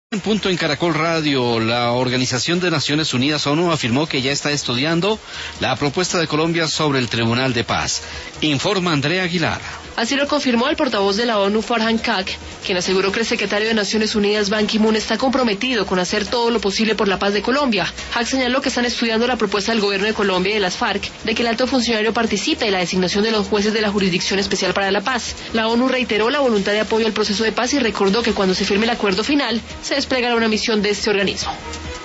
En punto en Caracol Radio, la Organización de Naciones Unidas, ONU, afirmó que ya está estudiando la propuesta de Colombia sobre el Tribunal de Paz. Informa Andrea Aguilar. Así lo confirmó el portavoz de la ONU, Farhan Haq, quien aseguró que el secretario de Naciones Unidas, Ban Ki-moon, está comprometido con hacer todo lo posible por la paz de Colombia. Haq señaló que están estudiando la propuesta del gobierno de Colombia y de las FARC de que el alto funcionario participe en la designación de los jueces de la Jurisdicción Especial para la Paz. La ONU reiteró la voluntad de apoyo al proceso de paz y recordó que cuando se firme el acuerdo final, se desplegará una misión de este organismo.